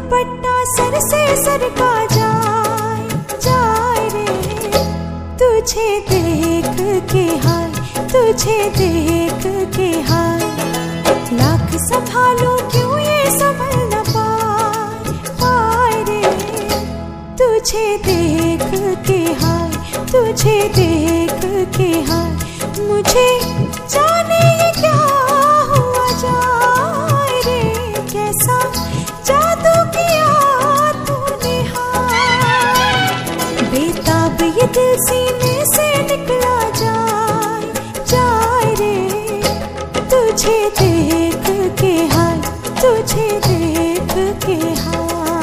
दुपट्टा sir से सरका जाए जाए रे, तुझे देख के हाय, तुझे देख के हाय। लाख संभालो क्यों ये संभल न पाए पाए रे, तुझे देख के हाय, तुझे देख के हाय। मुझे जाने ये क्या हुआ जाए रे, कैसा जादू किया तूने हाय। बेताब ये दिल सीने से निकला जाए जाए रे, तुझे देख के हाय, तुझे देख के हाय।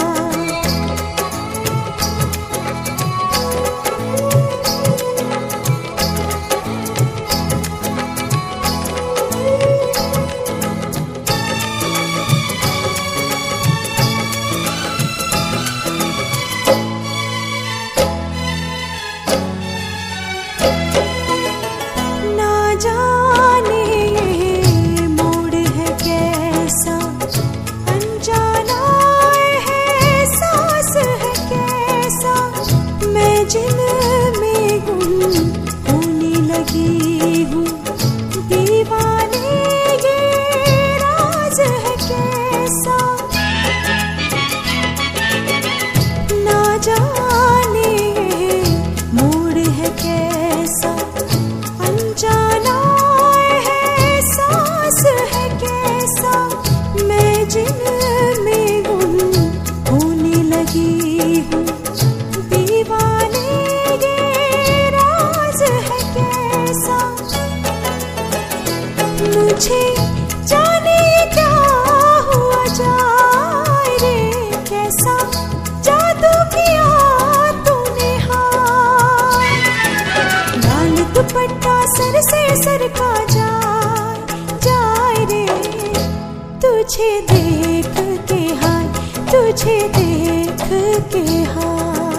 मुझे जाने क्या हुआ जाए रे, कैसा जादू किया तूने हाय। लाल दुपट्टा सर से सरका जाए जाए रे, तुझे देख के हाय, तुझे देख के हाय।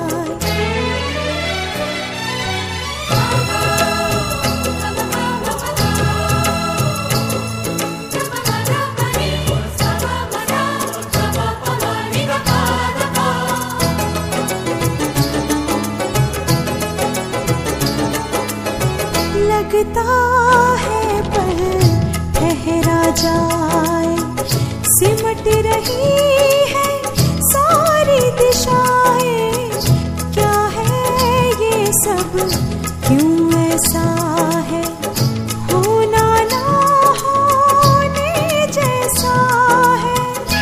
लगता है पल ठहरा जाए, सिमट रही है सारी दिशाएं। क्या है ये सब, क्यों ऐसा है, होना ना होने जैसा है।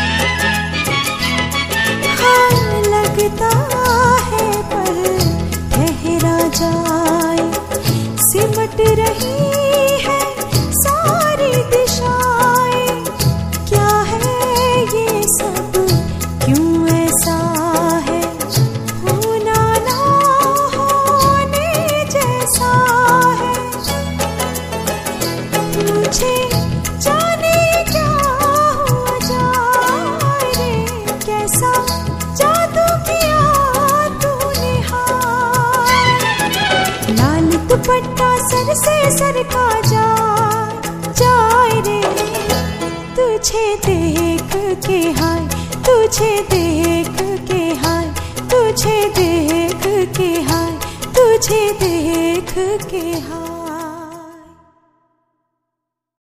हाँ लगता है पल ठहरा जाए, सिमट रही है सारी दिशाएं। क्या है ये सब, क्यों ऐसा है, होना ना होने जैसा है। मुझे जाने क्या हुआ जाए रे, कैसा जादू किया तूने हाय। लाल दुपट्टा सर से सरका जाए जाए रे, तुझे देख के हाय, तुझे देख के हाय, तुझे देख के हाय, तुझे देख के हाय।